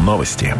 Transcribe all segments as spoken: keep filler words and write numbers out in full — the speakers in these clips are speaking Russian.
Новости.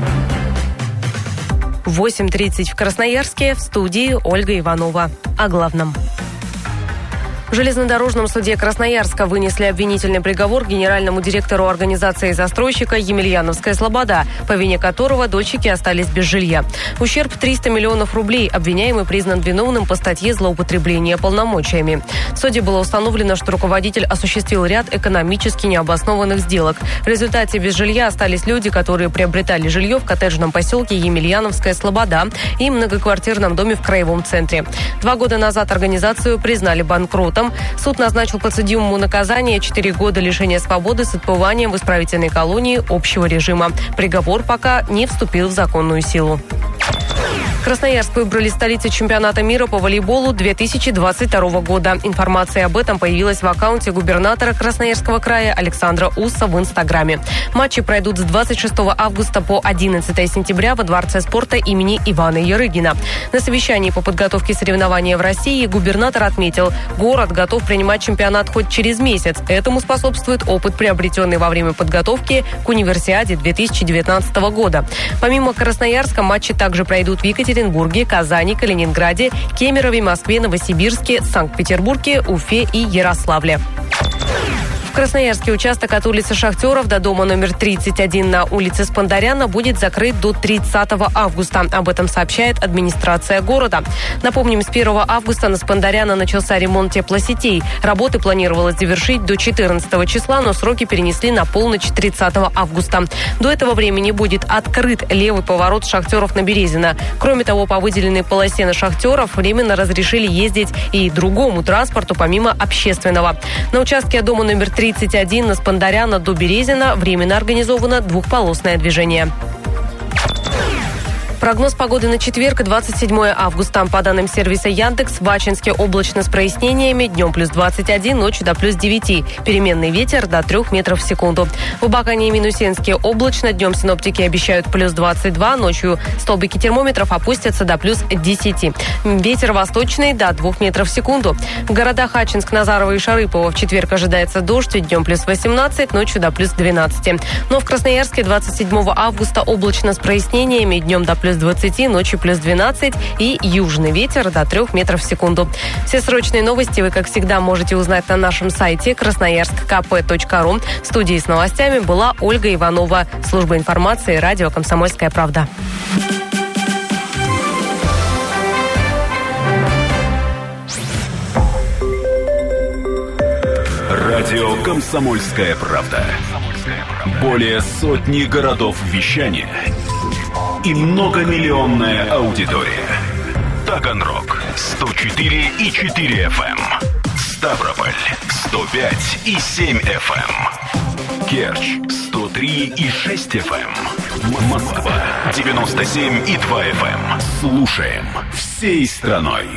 восемь тридцать в Красноярске, в студии Ольга Иванова. О главном. В железнодорожном суде Красноярска вынесли обвинительный приговор генеральному директору организации застройщика «Емельяновская слобода», по вине которого дольщики остались без жилья. Ущерб триста миллионов рублей. Обвиняемый признан виновным по статье «Злоупотребление полномочиями». В суде было установлено, что руководитель осуществил ряд экономически необоснованных сделок. В результате без жилья остались люди, которые приобретали жилье в коттеджном поселке Емельяновская слобода и многоквартирном доме в краевом центре. Два года назад организацию признали банкротом. Суд назначил подсудимому наказание четыре года лишения свободы с отбыванием в исправительной колонии общего режима. Приговор пока не вступил в законную силу. Красноярск выбрали столицей чемпионата мира по волейболу две тысячи двадцать второго года. Информация об этом появилась в аккаунте губернатора Красноярского края Александра Усса в Инстаграме. Матчи пройдут с двадцать шестого августа по одиннадцатого сентября во Дворце спорта имени Ивана Ярыгина. На совещании по подготовке соревнования в России губернатор отметил, город готов принимать чемпионат хоть через месяц. Этому способствует опыт, приобретенный во время подготовки к Универсиаде две тысячи девятнадцатого года. Помимо Красноярска, матчи также пройдут в Екатеринбурге, Екатеринбурге, Казани, Калининграде, Кемерове, Москве, Новосибирске, Санкт-Петербурге, Уфе и Ярославле. В Красноярске участок от улицы Шахтеров до дома номер тридцать один на улице Спандаряна будет закрыт до тридцатого августа. Об этом сообщает администрация города. Напомним, с первого августа на Спандаряна начался ремонт теплосетей. Работы планировалось завершить до четырнадцатого числа, но сроки перенесли на полночь тридцатого августа. До этого времени будет открыт левый поворот Шахтеров на Березино. Кроме того, по выделенной полосе на Шахтеров временно разрешили ездить и другому транспорту, помимо общественного. На участке от дома номер тридцать один на Спандаряна до Березина временно организовано двухполосное движение. Прогноз погоды на четверг, двадцать седьмого августа. По данным сервиса Яндекс, в Ачинске облачно с прояснениями, днем плюс двадцать один, ночью до плюс девять. Переменный ветер до трех метров в секунду. В Абакане и Минусинске облачно, днем синоптики обещают плюс двадцать два, ночью столбики термометров опустятся до плюс десять. Ветер восточный до двух метров в секунду. В городах Ачинск, Назарово и Шарыпово в четверг ожидается дождь, днем плюс восемнадцать, ночью до плюс двенадцать. Но в Красноярске двадцать седьмого августа облачно с прояснениями, днем до плюс двадцать, ночью плюс двенадцать и южный ветер до трех метров в секунду. Все срочные новости вы, как всегда, можете узнать на нашем сайте красноярск ка пэ точка ру. В студии с новостями была Ольга Иванова. Служба информации, радио «Комсомольская правда». Радио «Комсомольская правда». Более сотни городов вещания и многомиллионная аудитория. Таганрог сто четыре и четыре эф эм, Ставрополь сто пять и семь эф эм, Керчь сто три и шесть эф эм, Москва девяносто семь и два эф эм. Слушаем всей страной.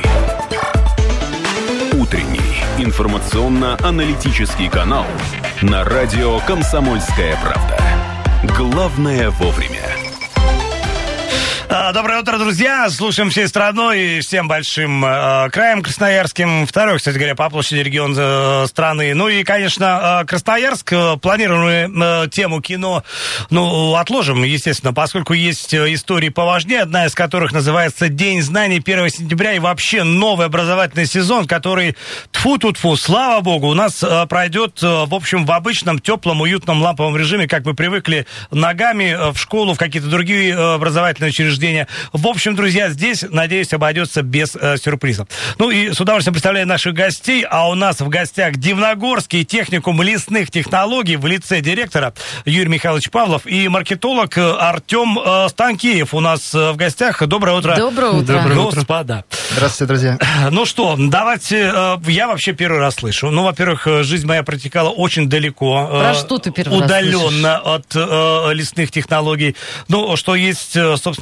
Утренний информационно-аналитический канал на радио «Комсомольская правда». Главное вовремя. Доброе утро, друзья. Слушаем всей страной и всем большим э, краем красноярским. Второй, кстати говоря, по площади регион э, страны. Ну и, конечно, э, Красноярск. Планируемую э, тему кино, ну, отложим, естественно, поскольку есть истории поважнее, одна из которых называется «День знаний» первого сентября, и вообще новый образовательный сезон, который, тьфу-тьфу-тьфу, слава богу, у нас э, пройдет, э, в общем, в обычном, теплом, уютном, ламповом режиме, как мы привыкли, ногами э, в школу, в какие-то другие э, образовательные учреждения. В общем, друзья, здесь, надеюсь, обойдется без э, сюрпризов. Ну и с удовольствием представляю наших гостей. А у нас в гостях Дивногорский техникум лесных технологий в лице директора Юрий Михайлович Павлов и маркетолог Артем э, Станкеев у нас э, в гостях. Доброе утро. Доброе утро. Доброе утро. Господа. Здравствуйте, друзья. Ну что, давайте, э, я вообще первый раз слышу. Ну, во-первых, жизнь моя протекала очень далеко. Про э, что ты первый удаленно раз слышишь? от э, лесных технологий. Ну, что есть, собственно, такой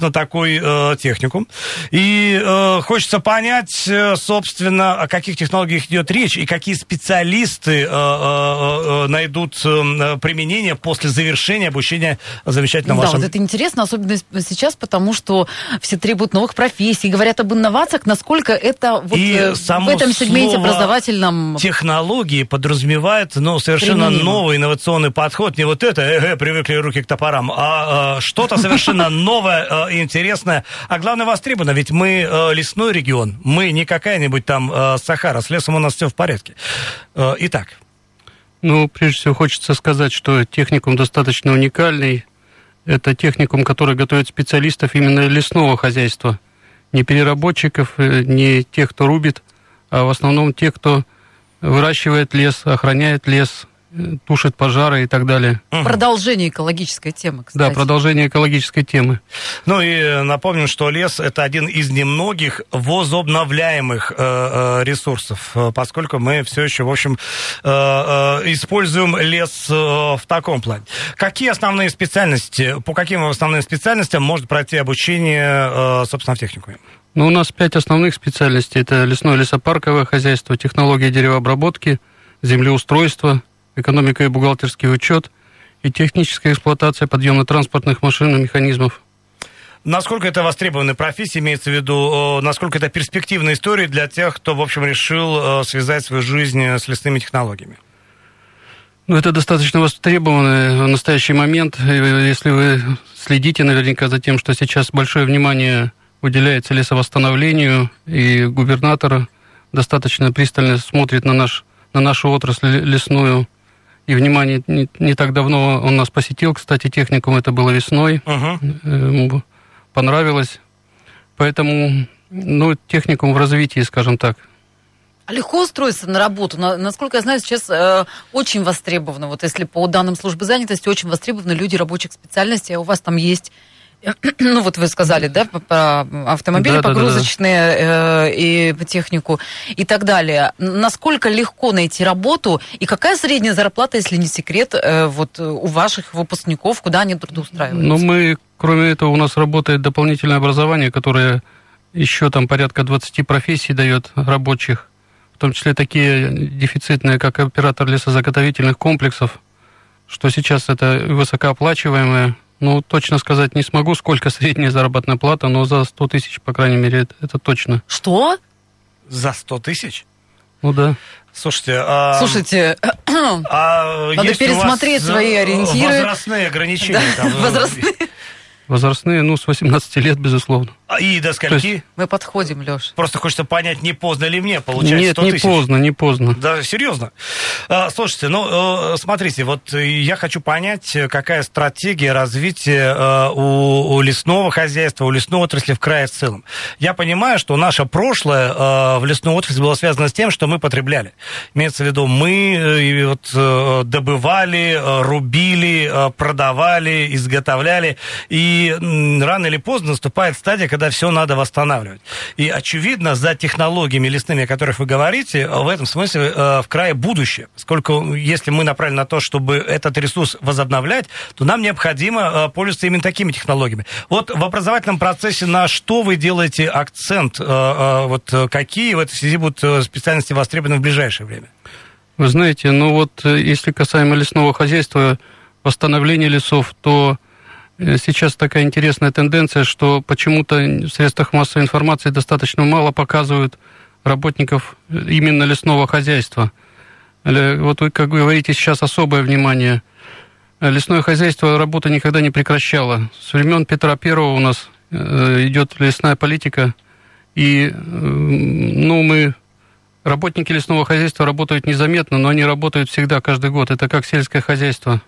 свой э, техникум. И э, хочется понять, собственно, о каких технологиях идет речь и какие специалисты э, э, найдут э, применение после завершения обучения замечательного да, вашего... вот это интересно, особенно сейчас, потому что все требуют новых профессий, говорят об инновациях, насколько это вот и в этом сегменте образовательном... Технологии подразумевают, ну, совершенно применимо. Новый инновационный подход. Не вот это, э, э, привыкли руки к топорам, а э, что-то совершенно новое, э, интересное, а главное, востребовано. Ведь мы э, лесной регион, мы не какая-нибудь там э, Сахара, с лесом у нас все в порядке. Э, итак. Ну, прежде всего, хочется сказать, что техникум достаточно уникальный. Это техникум, который готовит специалистов именно лесного хозяйства. Не переработчиков, не тех, кто рубит, а в основном тех, кто выращивает лес, охраняет лес, тушит пожары и так далее. Продолжение экологической темы, кстати. Да, продолжение экологической темы. Ну и напомним, что лес – это один из немногих возобновляемых э, ресурсов, поскольку мы все еще, в общем, э, э, используем лес э, в таком плане. Какие основные специальности, по каким основным специальностям может пройти обучение, э, собственно, в техникуме? Ну, у нас пять основных специальностей. Это лесное лесопарковое хозяйство, технология деревообработки, землеустройство, экономика и бухгалтерский учет и техническая эксплуатация подъемно-транспортных машин и механизмов. Насколько это востребованная профессия, имеется в виду, насколько это перспективная история для тех, кто, в общем, решил связать свою жизнь с лесными технологиями? Ну, это достаточно востребовано в настоящий момент. Если вы следите наверняка за тем, что сейчас большое внимание уделяется лесовосстановлению, и губернатор достаточно пристально смотрит на, наш, на нашу отрасль лесную. И внимание, не, не так давно он нас посетил, кстати, техникум, это было весной, uh-huh. понравилось. Поэтому, ну, техникум в развитии, скажем так. А легко устроиться на работу? Насколько я знаю, сейчас э, очень востребовано, вот если по данным службы занятости, очень востребованы люди рабочих специальностей, а у вас там есть... Ну, вот вы сказали, да, про автомобили да, погрузочные да, да, да. Э, и по технику и так далее. Насколько легко найти работу и какая средняя зарплата, если не секрет, э, вот у ваших выпускников, куда они трудоустраиваются? Ну, мы, кроме этого, у нас работает дополнительное образование, которое еще там порядка двадцати профессий дает рабочих, в том числе такие дефицитные, как оператор лесозаготовительных комплексов, что сейчас это высокооплачиваемое. Ну, точно сказать не смогу, сколько средняя заработная плата, но за сто тысяч, по крайней мере, это, это точно. Что? За сто тысяч? Ну, да. Слушайте, а... Слушайте, а надо пересмотреть свои ориентиры. Возрастные ограничения. Да, там, возрастные. Возрастные, ну, с восемнадцати лет, безусловно. И до скольки? Есть... Мы подходим, Леш. Просто хочется понять, не поздно ли мне получать сто тысяч. Нет, не поздно, не поздно. Да, серьезно. А, слушайте, ну, смотрите, вот я хочу понять, какая стратегия развития а, у, у лесного хозяйства, у лесной отрасли в крае в целом. Я понимаю, что наше прошлое а, в лесной отрасли было связано с тем, что мы потребляли. Имеется в виду, мы вот, добывали, рубили, продавали, изготовляли, и рано или поздно наступает стадия, когда все надо восстанавливать. И, очевидно, за технологиями лесными, о которых вы говорите, в этом смысле э, в крае будущее. Поскольку, если мы направлены на то, чтобы этот ресурс возобновлять, то нам необходимо э, пользоваться именно такими технологиями. Вот в образовательном процессе на что вы делаете акцент? Э, э, вот какие в этой связи будут специальности востребованы в ближайшее время? Вы знаете, ну вот, если касаемо лесного хозяйства, восстановления лесов, то сейчас такая интересная тенденция, что почему-то в средствах массовой информации достаточно мало показывают работников именно лесного хозяйства. Вот вы, как говорите, сейчас особое внимание. Лесное хозяйство работы никогда не прекращало. С времен Петра Первого у нас идет лесная политика, и ну, мы, работники лесного хозяйства, работают незаметно, но они работают всегда, каждый год. Это как сельское хозяйство.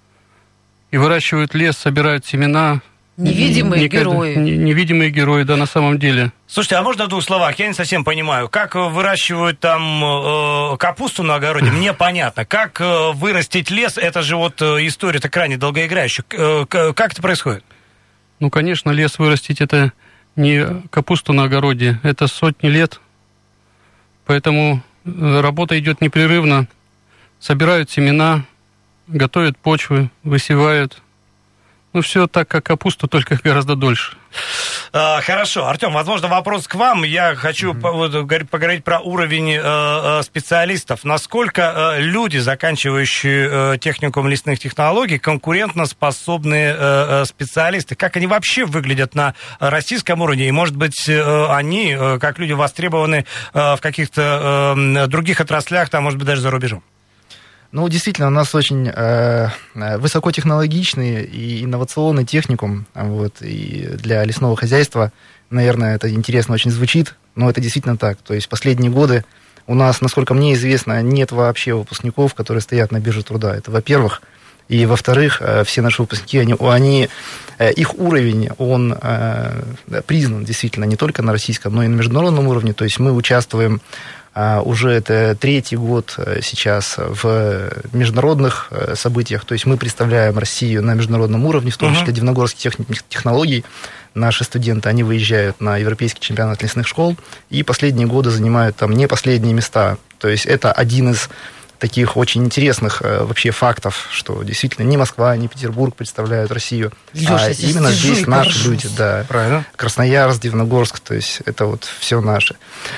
И выращивают лес, собирают семена. Невидимые Никогда, герои. Невидимые герои, да, на самом деле. Слушайте, а можно в двух словах? Я не совсем понимаю. Как выращивают там э, капусту на огороде, мне понятно. Как э, вырастить лес, это же вот э, история-то крайне долгоиграющая. Э, как это происходит? Ну, конечно, лес вырастить — это не капусту на огороде, это сотни лет. Поэтому работа идет непрерывно. Собирают семена, готовят почвы, высевают. Ну, все так, как капусту, только гораздо дольше. Хорошо. Артем, возможно, вопрос к вам. Я хочу mm-hmm. поговорить про уровень специалистов. Насколько люди, заканчивающие техникум лесных технологий, конкурентоспособные специалисты? Как они вообще выглядят на российском уровне? И, может быть, они, как люди, востребованы в каких-то других отраслях, там, может быть, даже за рубежом? Ну, действительно, у нас очень э, высокотехнологичный и инновационный техникум. Вот, и для лесного хозяйства, наверное, это интересно очень звучит, но это действительно так. То есть последние годы у нас, насколько мне известно, нет вообще выпускников, которые стоят на бирже труда. Это, во-первых. И, во-вторых, все наши выпускники, они, они, их уровень, он э, признан действительно не только на российском, но и на международном уровне. То есть мы участвуем уже это третий год сейчас в международных событиях. То есть мы представляем Россию на международном уровне, в том числе Дивногорских технологий. Наши студенты, они выезжают на Европейский чемпионат лесных школ и последние годы занимают там не последние места. То есть это один из таких очень интересных вообще фактов, что действительно не Москва, не Петербург представляют Россию, Леша, а именно здесь наши горжусь. Люди, да. Правильно. Красноярск, Дивногорск, то есть это вот все наше.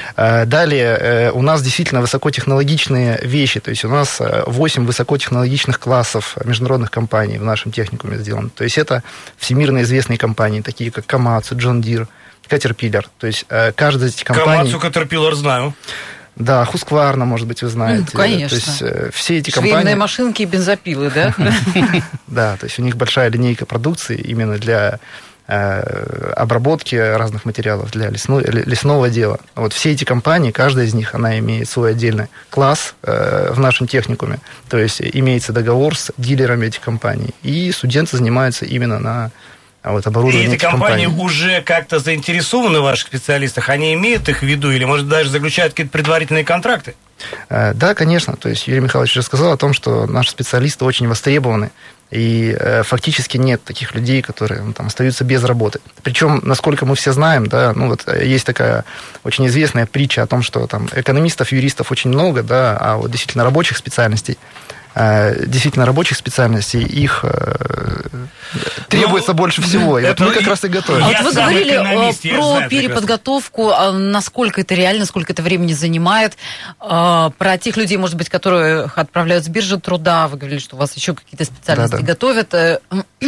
Далее, у нас действительно высокотехнологичные вещи, то есть у нас восемь высокотехнологичных классов международных компаний в нашем техникуме сделано. То есть это всемирно известные компании, такие как Komatsu, John Deere, Caterpillar. То есть каждая из этих компаний... Komatsu, Caterpillar знаю. Да, Husqvarna, может быть, вы знаете. Ну, конечно. То есть все эти компании... Швейные машинки и бензопилы, да? Да, то есть у них большая линейка продукции именно для обработки разных материалов, для лесного дела. Вот все эти компании, каждая из них, она имеет свой отдельный класс в нашем техникуме. То есть имеется договор с дилерами этих компаний. И студенты занимаются именно на... А вот оборудование и эти компании компаний. Уже как-то заинтересованы в ваших специалистах? Они имеют их в виду или, может, даже заключают какие-то предварительные контракты? Да, конечно. То есть Юрий Михайлович уже сказал о том, что наши специалисты очень востребованы. И э, фактически нет таких людей, которые ну, там, остаются без работы. Причем, насколько мы все знаем, да, ну, вот, есть такая очень известная притча о том, что там, экономистов, юристов очень много, да, а вот действительно рабочих специальностей, э, действительно рабочих специальностей, их э, требуется ну, больше всего. И вот мы как раз и готовим. А вот вы говорили про знаю, переподготовку, прекрасно. Насколько это реально, сколько это времени занимает, про тех людей, может быть, которых отправляют с биржи труда, вы говорили, что у вас еще какие-то специальности да, да. готовят.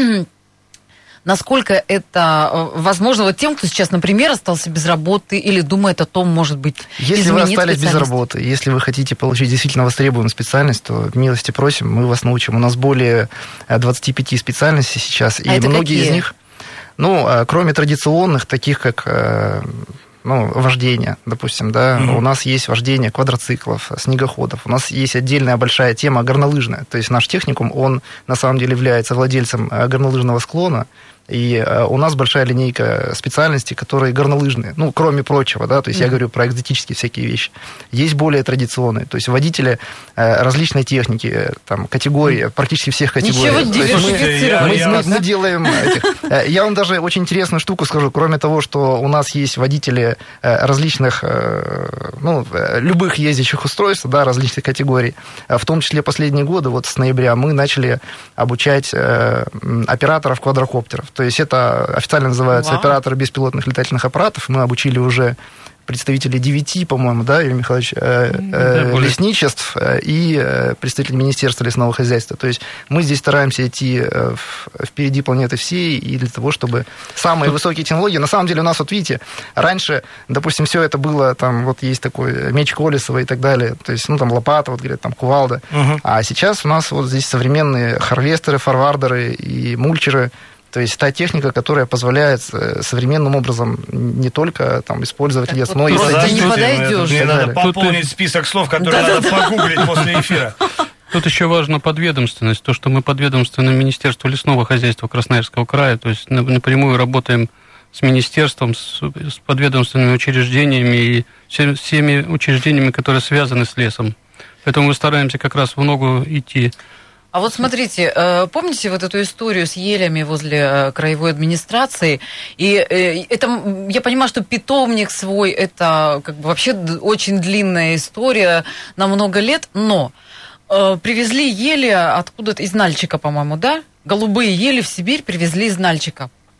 Насколько это возможно вот тем, кто сейчас, например, остался без работы или думает о том, может быть, если вы остались без работы, если вы хотите получить действительно востребованную специальность, то милости просим, мы вас научим. У нас более двадцати пяти специальностей сейчас, а и многие какие? Из них, ну, кроме традиционных, таких как... Ну, вождение, допустим, да, mm-hmm. у нас есть вождение квадроциклов, снегоходов, у нас есть отдельная большая тема горнолыжная, то есть наш техникум, он на самом деле является владельцем горнолыжного склона, и у нас большая линейка специальностей, которые горнолыжные, ну, кроме прочего, да, то есть mm-hmm. я говорю про экзотические всякие вещи. Есть более традиционные, то есть водители различной техники, там, категории, практически всех категорий. Ничего мы, мы, мы делаем этих... Я вам даже очень интересную штуку скажу, кроме того, что у нас есть водители различных, ну, любых ездящих устройств, да, различных категорий, в том числе последние годы, вот с ноября, мы начали обучать операторов квадрокоптеров. То есть это официально называется Вау. Операторы беспилотных летательных аппаратов. Мы обучили уже представителей девяти, по-моему, да, Юрий Михайлович, э, э, лесничеств и э, представителей Министерства лесного хозяйства. То есть мы здесь стараемся идти э, впереди планеты всей и для того, чтобы самые высокие технологии... На самом деле у нас, вот видите, раньше, допустим, все это было, там, вот есть такой меч Колесова и так далее, то есть, ну, там, лопата, вот, говорят, там, кувалда. Угу. А сейчас у нас вот здесь современные харвестеры, форвардеры и мульчеры. То есть та техника, которая позволяет современным образом не только там, использовать так, лес, вот но и садить. Не подойдешь. Мне надо пополнить список слов, которые да, надо да, погуглить да. после эфира. Тут еще важна подведомственность, то, что мы подведомственны Министерству лесного хозяйства Красноярского края, то есть напрямую работаем с министерством, с, с подведомственными учреждениями и всеми учреждениями, которые связаны с лесом. Поэтому мы стараемся как раз в ногу идти. А вот смотрите, помните вот эту историю с елями возле краевой администрации? И это, я понимаю, что питомник свой, это как бы вообще очень длинная история на много лет, но привезли ели откуда-то, из Нальчика, по-моему, да? Голубые ели в Сибирь привезли из Нальчика.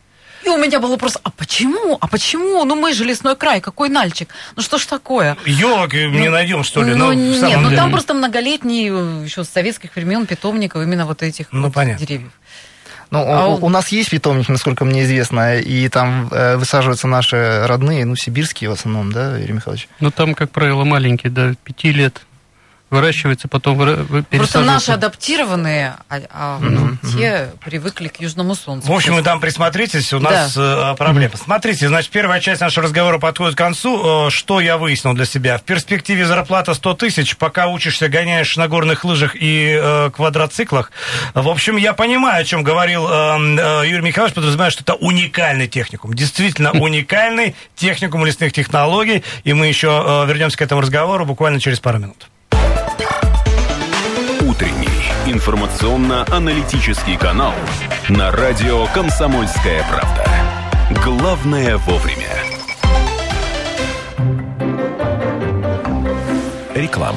И у меня был вопрос, а почему? А почему? Ну, мы же лесной край, какой Нальчик? Ну, что ж такое? Елок не найдем, что ли? Ну, ну, нет, ну деле. Там просто многолетний, еще с советских времен, питомников именно вот этих ну, вот понятно. деревьев. Ну, а у, он... у нас есть питомник, насколько мне известно, и там э, высаживаются наши родные, ну, сибирские в основном, да, Юрий Михайлович? Ну, там, как правило, маленькие, до пяти лет. Выращивается, потом пересаживается. Просто наши адаптированные, а, а Mm-hmm. ну, те привыкли к южному солнцу. В общем, вы там присмотритесь, у нас да. проблема. Mm-hmm. Смотрите, значит, первая часть нашего разговора подходит к концу. Что я выяснил для себя? В перспективе зарплата сто тысяч, пока учишься, гоняешь на горных лыжах и э, квадроциклах. В общем, я понимаю, о чем говорил э, Юрий Михайлович, подразумеваю, что это уникальный техникум. Действительно уникальный техникум лесных технологий. И мы еще э, вернемся к этому разговору буквально через пару минут. Утренний информационно-аналитический канал на радио «Комсомольская правда». Главное вовремя. Реклама.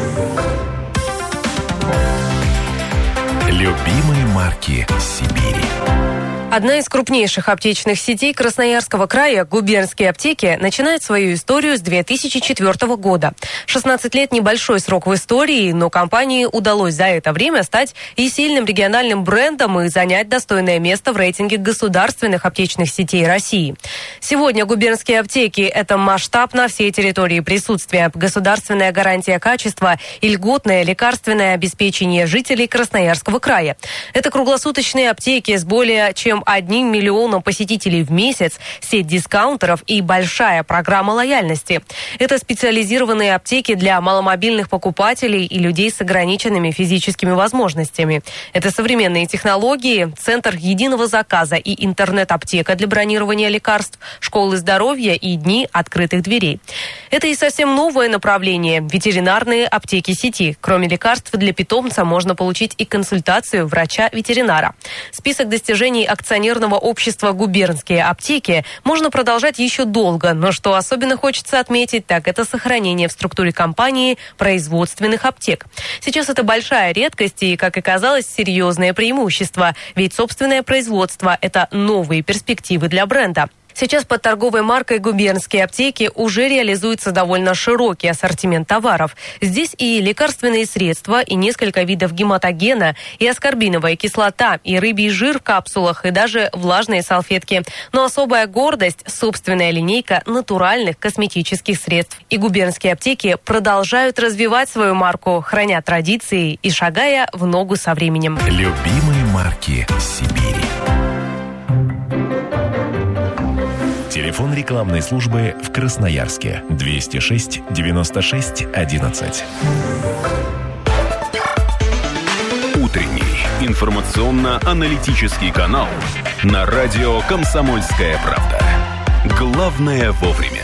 Любимые марки Сибири. Одна из крупнейших аптечных сетей Красноярского края, губернские аптеки, начинает свою историю с две тысячи четвёртого года. шестнадцать лет – небольшой срок в истории, но компании удалось за это время стать и сильным региональным брендом и занять достойное место в рейтинге государственных аптечных сетей России. Сегодня губернские аптеки – это масштаб на всей территории присутствия, государственная гарантия качества и льготное лекарственное обеспечение жителей Красноярского края. Это круглосуточные аптеки с более чем одним миллионом посетителей в месяц, сеть дискаунтеров и большая программа лояльности. Это специализированные аптеки для маломобильных покупателей и людей с ограниченными физическими возможностями. Это современные технологии, центр единого заказа и интернет-аптека для бронирования лекарств, школы здоровья и дни открытых дверей. Это и совсем новое направление – ветеринарные аптеки сети. Кроме лекарств для питомца можно получить и консультацию врача-ветеринара. Список достижений акционерного общества «Губернские аптеки» можно продолжать еще долго, но что особенно хочется отметить, так это сохранение в структуре компании производственных аптек. Сейчас это большая редкость и, как оказалось, серьезное преимущество, ведь собственное производство – это новые перспективы для бренда. Сейчас под торговой маркой «Губернские аптеки» уже реализуется довольно широкий ассортимент товаров. Здесь и лекарственные средства, и несколько видов гематогена, и аскорбиновая кислота, и рыбий жир в капсулах, и даже влажные салфетки. Но особая гордость – собственная линейка натуральных косметических средств. И губернские аптеки продолжают развивать свою марку, храня традиции и шагая в ногу со временем. Любимые марки Сибири. Телефон рекламной службы в Красноярске двести шесть девяносто шесть одиннадцать. Утренний информационно-аналитический канал на радио «Комсомольская правда». Главное вовремя.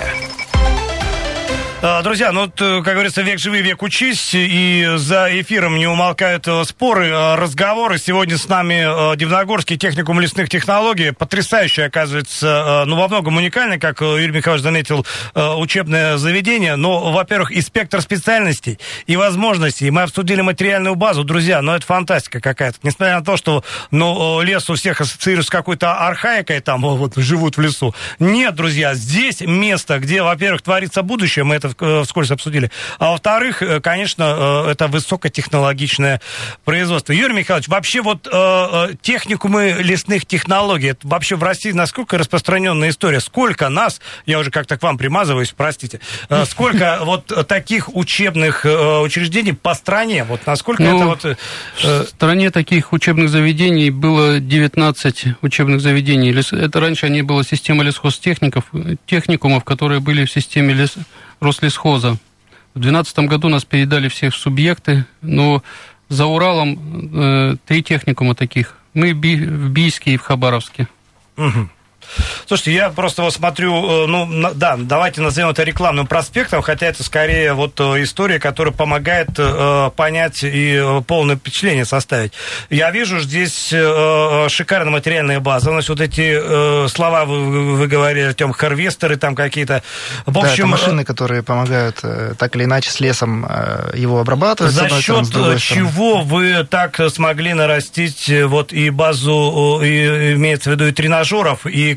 Друзья, ну, как говорится, век живи, век учись, и за эфиром не умолкают споры, разговоры. Сегодня с нами Дивногорский техникум лесных технологий, потрясающее, оказывается, ну, во многом уникальное, как Юрий Михайлович заметил, учебное заведение, но, во-первых, и спектр специальностей, и возможностей. Мы обсудили материальную базу, друзья, ну, это фантастика какая-то. Несмотря на то, что, ну, лес у всех ассоциируется с какой-то архаикой, там, вот, живут в лесу. Нет, друзья, здесь место, где, во-первых, творится будущее, мы это вскользь обсудили. А во-вторых, конечно, это высокотехнологичное производство. Юрий Михайлович, вообще вот техникумы лесных технологий, это вообще в России насколько распространенная история? Сколько нас, я уже как-то к вам примазываюсь, простите, сколько вот таких учебных учреждений по стране? Вот насколько ну, это вот... В стране таких учебных заведений было девятнадцать учебных заведений. Это раньше они была система лесхозтехников, техникумов, которые были в системе лес... Рослесхоза. В две тысячи двенадцатом году нас передали всех в субъекты, но за Уралом э, три техникума таких. Мы би, в Бийске и в Хабаровске. Угу. Слушайте, я просто вот смотрю, ну, да, давайте назовем это рекламным проспектом, хотя это скорее вот история, которая помогает э, понять и полное впечатление составить. Я вижу здесь э, шикарная материальная база, значит, вот эти э, слова вы, вы говорили, Артем, харвестеры там какие-то. В общем, да, это машины, которые помогают э, так или иначе с лесом э, его обрабатывать. За счет чего вы так смогли нарастить вот и базу, и, имеется в виду и тренажеров, и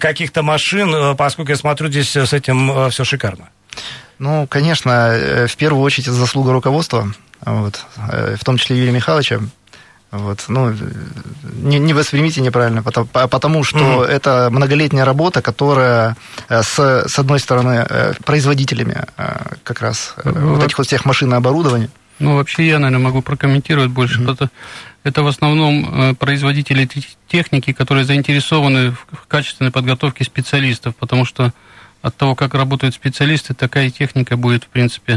каких-то машин, поскольку я смотрю, здесь с этим все шикарно. Ну, конечно, в первую очередь это заслуга руководства, вот, в том числе Юрия Михайловича. Вот, ну, не, не воспримите неправильно, потому, потому что mm-hmm. это многолетняя работа, которая с, с одной стороны производителями как раз mm-hmm. вот этих вот всех машин и оборудования. Ну, вообще я, наверное, могу прокомментировать больше. Mm-hmm. Это, это в основном производители техники, которые заинтересованы в качественной подготовке специалистов, потому что от того, как работают специалисты, такая техника будет, в принципе,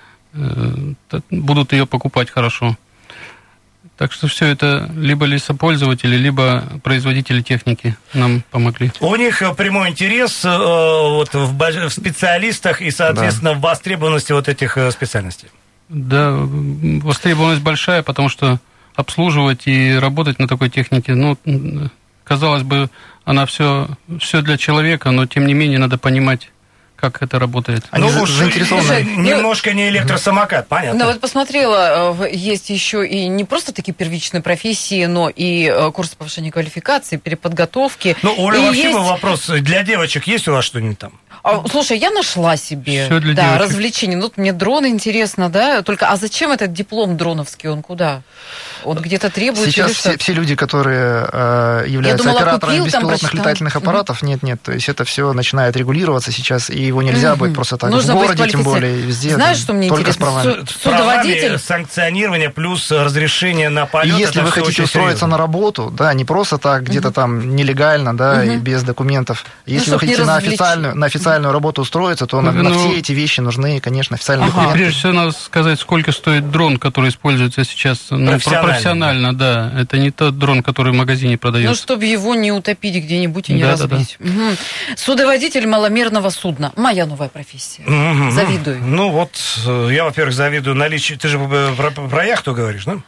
будут ее покупать хорошо. Так что все это либо лесопользователи, либо производители техники нам помогли. У них прямой интерес э, вот, в, в специалистах и, соответственно, да. в востребованности вот этих специальностей. Да, востребованность большая, потому что обслуживать и работать на такой технике, ну, казалось бы, она все, все для человека, но тем не менее надо понимать, как это работает. Они ну, уж заинтересованы. Немножко не электросамокат, понятно. Ну, вот посмотрела, есть еще и не просто такие первичные профессии, но и курсы повышения квалификации, переподготовки. Ну, Оля, вообще есть... вопрос, для девочек есть у вас что-нибудь там? А, слушай, я нашла себе Всё для да, девочек. развлечения. Ну, мне дрон интересно, да? Только, а зачем этот диплом дроновский, он куда? Вот где-то требуется? Сейчас все, все люди, которые э, являются думала, операторами купил, беспилотных летательных аппаратов, mm-hmm. нет, нет, то есть это все начинает регулироваться сейчас, и его нельзя mm-hmm. будет просто так Нужно в городе, тем более, везде. Знаешь, что мне только интересно? С правами. Судоводитель. Санкционирование плюс разрешение на полет. И если вы хотите устроиться серьезно. на работу, да, не просто так, где-то mm-hmm. там нелегально, да, mm-hmm. и без документов. Если ну, вы хотите на официальную, на официальную работу устроиться, то на, ну, на все эти вещи нужны, конечно, официальные ага. документы. Прежде всего, надо сказать, сколько стоит дрон, который используется сейчас ну, профессионально, профессионально да. Это не тот дрон, который в магазине продается. Ну, чтобы его не утопить где-нибудь и не да, разбить. Да, да. Угу. Судоводитель маломерного судна. Моя новая профессия. Угу. Завидую. Ну, вот, я, во-первых, завидую наличию... Ты же про, про яхту говоришь, да?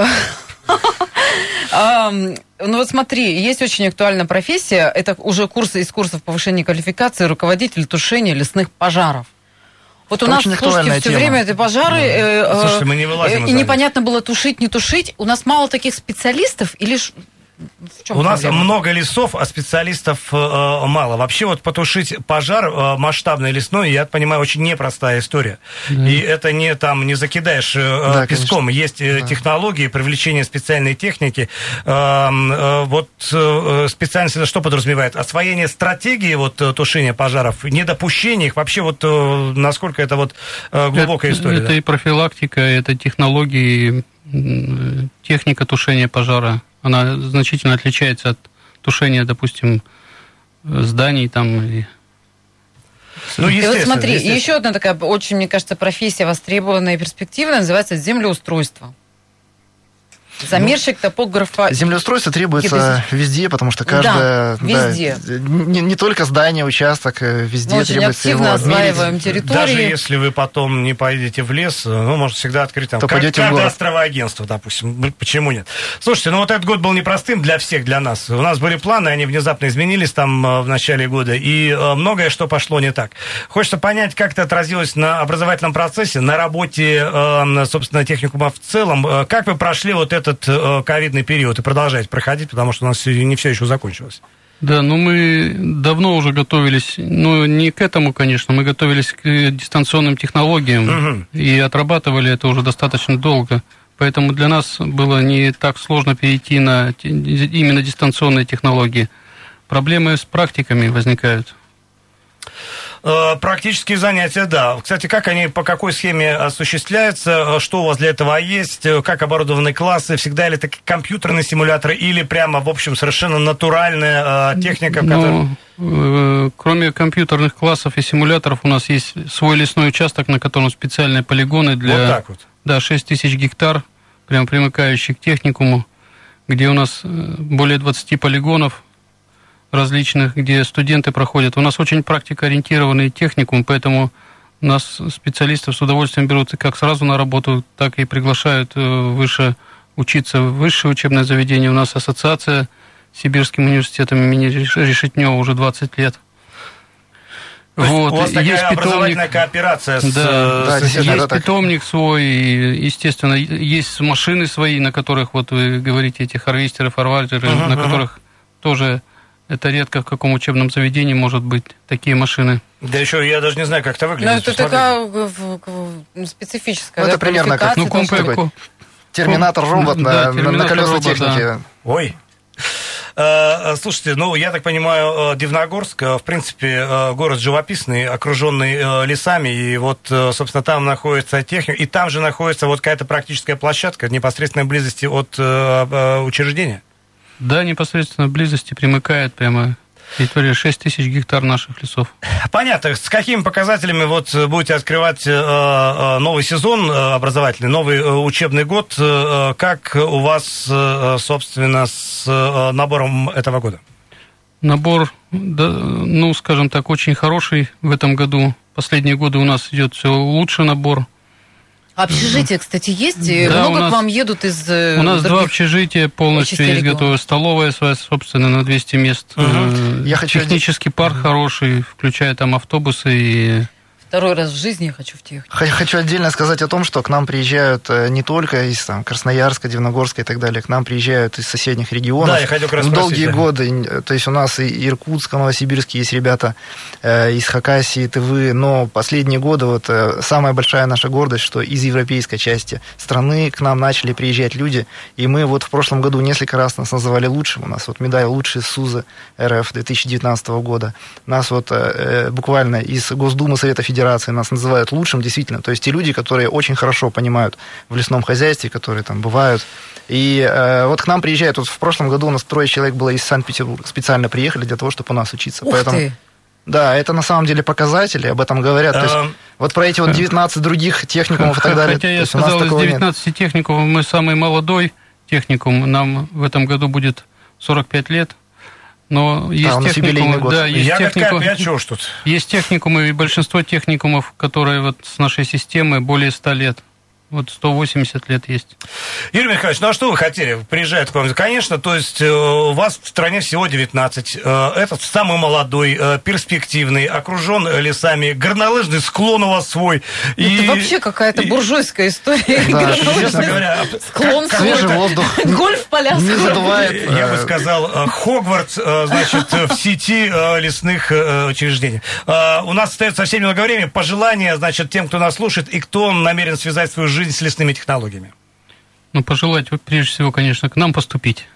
Ну вот смотри, есть очень актуальная профессия. Это уже курсы из курсов повышения квалификации руководитель тушения лесных пожаров. Вот у очень нас, слушайте, все время эти пожары, э, Слушайте, мы не вылазим э, и непонятно было тушить, не тушить. У нас мало таких специалистов или... В чем У проблема? нас много лесов, а специалистов э, мало. Вообще вот потушить пожар э, масштабный лесной, я понимаю, очень непростая история. Mm. И это не там не закидаешь э, да, песком. Конечно. Есть э, да. технологии привлечения специальной техники. Э, э, вот э, специальность это что подразумевает? Освоение стратегии вот тушения пожаров, недопущение их. Вообще вот э, насколько это вот э, глубокая это, история. Это да? и профилактика, это технологии, техника тушения пожара. Она значительно отличается от тушения, допустим, зданий там. И... Ну, и вот смотри, еще одна такая, очень, мне кажется, профессия востребованная и перспективная, называется землеустройство. Замерщик топографа. Землеустройство требуется везде, потому что каждое... Да, везде. Да, не, не только здание, участок, везде мы требуется его активно осваиваем территории. Даже если вы потом не поедете в лес, ну, может всегда открыть там кадастровое агентство, допустим. Почему нет? Слушайте, ну вот этот год был непростым для всех, для нас. У нас были планы, они внезапно изменились там в начале года, и многое что пошло не так. Хочется понять, как это отразилось на образовательном процессе, на работе, собственно, техникума в целом. Как вы прошли вот это этот ковидный период и продолжаете проходить, потому что у нас не все еще закончилось. Да, ну мы давно уже готовились, ну не к этому, конечно, мы готовились к дистанционным технологиям угу. и отрабатывали это уже достаточно долго. Поэтому для нас было не так сложно перейти на именно дистанционные технологии. Проблемы с практиками возникают. Практические занятия, да. Кстати, как они, по какой схеме осуществляются, что у вас для этого есть, как оборудованы классы, всегда ли это компьютерные симуляторы или прямо, в общем, совершенно натуральная техника? Ну, которая... Кроме компьютерных классов и симуляторов у нас есть свой лесной участок, на котором специальные полигоны для... Вот так вот? Да, шесть тысяч гектар, прям примыкающих к техникуму, где у нас более двадцати полигонов различных, где студенты проходят. У нас очень практикоориентированный техникум, поэтому нас специалистов с удовольствием берут как сразу на работу, так и приглашают выше учиться в высшее учебное заведение. У нас ассоциация с Сибирским университетом имени Решетнева уже двадцать лет. Вот. У вас такая есть образовательная питомник, кооперация с... Да, с, с есть питомник свой, и, естественно, есть машины свои, на которых, вот вы говорите, эти харвестеры, фарвальтеры, uh-huh, на которых uh-huh. тоже Это редко в каком учебном заведении может быть такие машины. Да еще я даже не знаю, как это выглядит. Ну, это такая специфическая, ну, да, это примерно как ну, комп... терминатор-робот да, на, терминатор на колесной технике. Да. Ой. Слушайте, ну, я так понимаю, Дивногорск, в принципе, город живописный, окруженный лесами, и вот, собственно, там находится техника, и там же находится вот какая-то практическая площадка в непосредственной близости от учреждения. Да, непосредственно в близости примыкает прямо территория шесть тысяч гектар наших лесов. Понятно. С какими показателями вот будете открывать э, новый сезон образовательный, новый учебный год? Э, как у вас, э, собственно, с э, набором этого года? Набор, да, ну, скажем так, очень хороший в этом году. Последние годы у нас идет все лучше набор. Общежитие, кстати, есть? Да, много нас, к вам едут из... У нас два общежития, полностью есть готовая столовая своя, собственно, на двести мест. Uh-huh. Я Технический хочу... парк uh-huh. хороший, включая там автобусы и... Второй раз в жизни я хочу в технику. Хочу отдельно сказать о том, что к нам приезжают не только из там, Красноярска, Дивногорска и так далее, к нам приезжают из соседних регионов. Да, я хотел как раз в долгие спросить, годы. То есть у нас и Иркутск, Новосибирск есть ребята, э, из Хакасии, Тывы, но последние годы вот э, самая большая наша гордость, что из европейской части страны к нам начали приезжать люди, и мы вот в прошлом году несколько раз нас называли лучшим. У нас вот медаль «Лучший СУЗы РФ» две тысячи девятнадцатого года. Нас вот э, буквально из Госдумы Совета Федерации нас называют лучшим, действительно. То есть те люди, которые очень хорошо понимают в лесном хозяйстве, которые там бывают. И э, вот к нам приезжают. Вот в прошлом году у нас трое человек было из Санкт-Петербурга. Специально приехали для того, чтобы у нас учиться. Ух Поэтому, ты! Да, это на самом деле показатели, об этом говорят. То есть, вот про эти вот девятнадцать других техникумов и так далее. Хотя я сказал, из девятнадцати техникумов мы самый молодой техникум. Нам в этом году будет сорок пять лет. Но есть да, техникумы, да, есть техникумы, тут. Есть техникумы, и большинство техникумов, которые вот с нашей системы более ста лет. Вот сто восемьдесят лет есть. Юрий Михайлович, ну а что вы хотели? Приезжают к вам. Конечно, то есть у вас в стране всего девятнадцать. Этот самый молодой, перспективный, окружен лесами, горнолыжный склон у вас свой. Это и... вообще какая-то буржуйская история. Да, честно говоря, склон свежий воздух. Гольф в полях. Не задувает. Я бы сказал, Хогвартс, значит, в сети лесных учреждений. У нас остается совсем немного времени. Пожелания, значит, тем, кто нас слушает и кто намерен связать свою жизнь с лесными технологиями. Ну, пожелать, прежде всего, конечно, к нам поступить.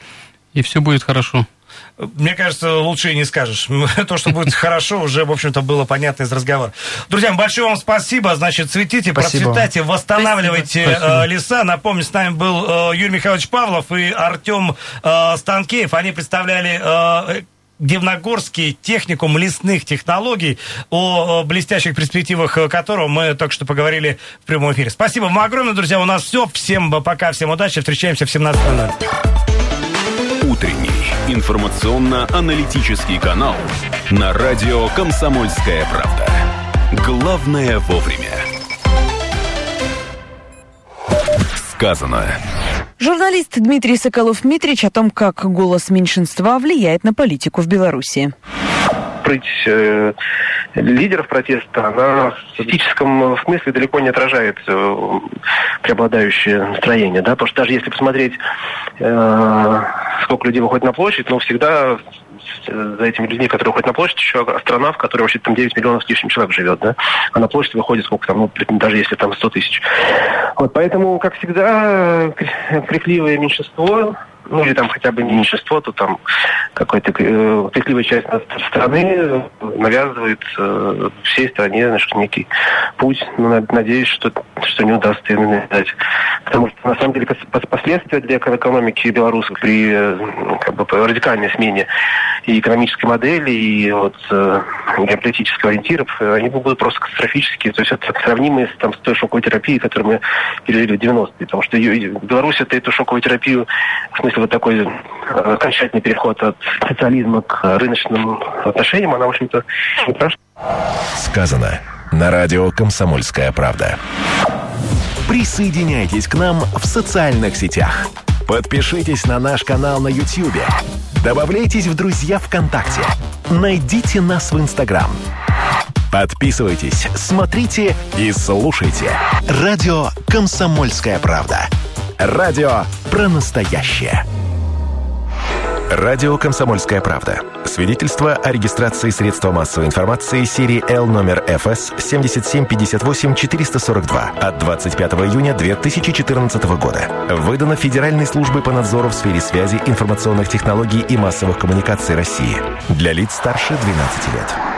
И все будет хорошо. Мне кажется, лучше и не скажешь. То, что будет хорошо, уже, в общем-то, было понятно из разговора. Друзья, большое вам спасибо. Значит, цветите, спасибо. Процветайте, восстанавливайте спасибо. леса. Напомню, с нами был Юрий Михайлович Павлов и Артем Станкеев. Они представляли Дивногорский техникум лесных технологий, о блестящих перспективах которого мы только что поговорили в прямом эфире. Спасибо вам огромное, друзья. У нас все. Всем пока, всем удачи. Встречаемся в семнадцать ноль ноль. Утренний информационно-аналитический канал на радио «Комсомольская правда». Главное вовремя. Сказано. Журналист Дмитрий Соколов-Митрич о том, как голос меньшинства влияет на политику в Беларуси. Прыть э, лидеров протеста, она в статистическом смысле далеко не отражает э, преобладающее настроение. Да? Потому что даже если посмотреть, э, сколько людей выходит на площадь, но всегда за этими людьми, которые выходят на площадь, еще страна, в которой вообще там девять миллионов с лишним человек живет, да, а на площадь выходит сколько там, ну, даже если там сто тысяч. Вот, поэтому, как всегда, крикливое меньшинство, ну, или там хотя бы не меньшинство, то там какая-то э, крикливая часть страны навязывает э, всей стране, значит, некий путь. Ну, надеюсь, что, что не удастся именно дать. Потому что, на самом деле, последствия для экономики белорусов при э, как бы, радикальной смене и экономической модели, и вот, э, геополитических ориентиров, они будут просто катастрофические. То есть это сравнимые с, там, с той шоковой терапией, которую мы пережили в девяностые. Потому что в Беларуси эту шоковую терапию, в смысле вот такой окончательный переход от социализма к рыночным отношениям, она, в общем-то, не прошла. Сказано на радио «Комсомольская правда». Присоединяйтесь к нам в социальных сетях. Подпишитесь на наш канал на Ютьюбе. Добавляйтесь в друзья ВКонтакте. Найдите нас в Инстаграм. Подписывайтесь, смотрите и слушайте. Радио «Комсомольская правда». Радио про настоящее. Радио «Комсомольская правда». Свидетельство о регистрации средства массовой информации серии Л номер эф эс семь семь пять восемь четыре сорок два от двадцать пятого июня две тысячи четырнадцатого года. Выдано Федеральной службой по надзору в сфере связи, информационных технологий и массовых коммуникаций России. Для лиц старше двенадцати лет.